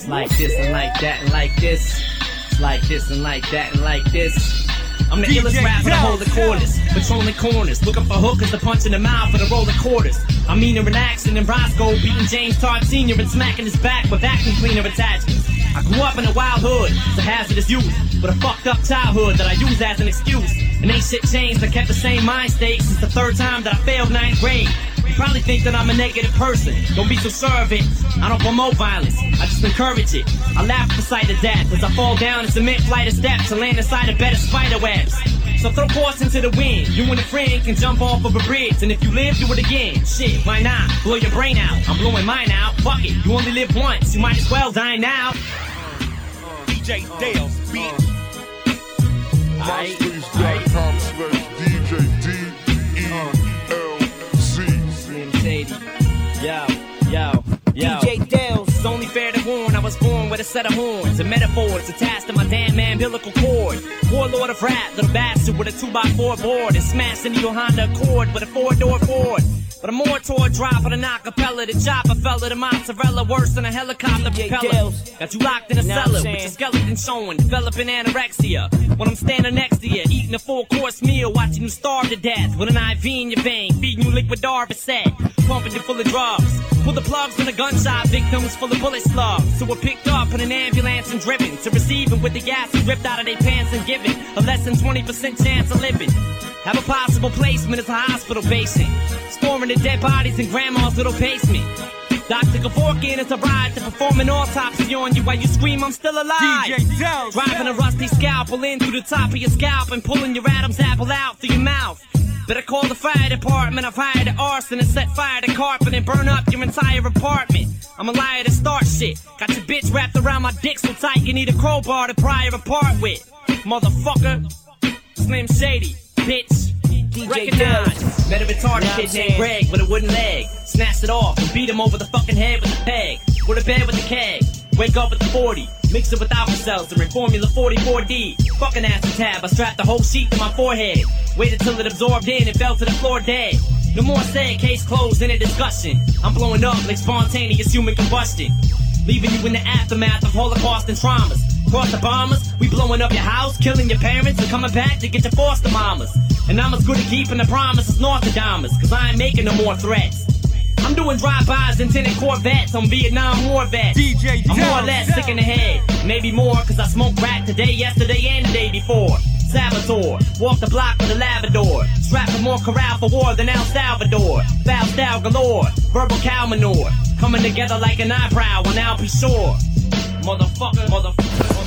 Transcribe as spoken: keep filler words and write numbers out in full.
It's like this and like that and like this. It's like this and like that and like this. I'm the illest rapper to hold the quarters, patrolling corners, looking for hookers to punch in the mouth for the roll of quarters. I'm meaner and relaxing than Roscoe, beating James Tart Senior and smacking his back with vacuum cleaner attachments. I grew up in a wild hood, it's a hazardous youth, with a fucked up childhood that I use as an excuse. And ain't shit changed, I kept the same mind state since the third time that I failed ninth grade. You probably think that I'm a negative person, don't be so sure of it. I don't promote violence, I just encourage it. I laugh at the sight of death as I fall down a cement flight of steps to land inside a bed of spider webs. So throw caution to the wind, you and a friend can jump off of a bridge, and if you live, do it again. Shit, why not? Blow your brain out, I'm blowing mine out. Fuck it, you only live once, you might as well die now. D J Dale's bitch. MySpace dot com slash D J D E L C. Slim Shady, yo, yo, yo. D J Dale's. It's only fair to warn, I was born with a set of horns and metaphors attached to my damn umbilical cord. Warlord of rap, little bastard with a two by four board and smashed into your Honda Accord with a four-door Ford. But a more toward drop of an acapella, the chopper fella, the mozzarella, worse than a helicopter propeller. Got you locked in a cellar with your skeleton showing, developing anorexia. When I'm standing next to you, eating a full-course meal, watching you starve to death with an I V in your vein, feeding you liquid Darvocet, pumping you full of drugs. Pull the plugs from the gunshot victims full of bullet slugs, who were picked up in an ambulance and driven to receiving with the gases ripped out of their pants and given a less than twenty percent chance of living. Have a possible placement as a hospital patient, storing the dead bodies in grandma's little basement. Doctor Kevorkian is a ride to perform an autopsy on you while you scream, I'm still alive. D J Dale's. Driving a rusty scalpel in through the top of your scalp and pulling your Adam's apple out through your mouth. Better call the fire department. I've hired an arson and set fire to carpet and burn up your entire apartment. I'm a liar to start shit. Got your bitch wrapped around my dick so tight you need a crowbar to pry her apart with. Motherfucker. Slim Shady, bitch. D J Recognize. Met a retarded kid named Greg with a wooden leg. Snatched it off and beat him over the fucking head with a peg. Go to bed with a keg. Wake up with the forty. Mix it with Alka-Seltzer and Formula forty-four D. Fucking acetab, I strapped the whole sheet to my forehead. Waited till it absorbed in and fell to the floor dead. No more said, case closed, in a discussion. I'm blowing up like spontaneous human combustion. Leaving you in the aftermath of Holocaust and traumas. Cross the bombers, we blowing up your house, killing your parents, and coming back to get your foster mamas. And I'm as good at keeping the promise as Nostradamus, cause I ain't making no more threats. I'm doing drive-bys in tinted Corvettes on Vietnam War vets. D J I'm more or less sick in the head, maybe more, cause I smoked crack today, yesterday, and the day before. Saboteur, walk the block with a Labrador, strapping more corral for war than El Salvador. Foul style galore, verbal cow manure, coming together like an eyebrow on Al P. Shore. Motherfucker, motherfucker.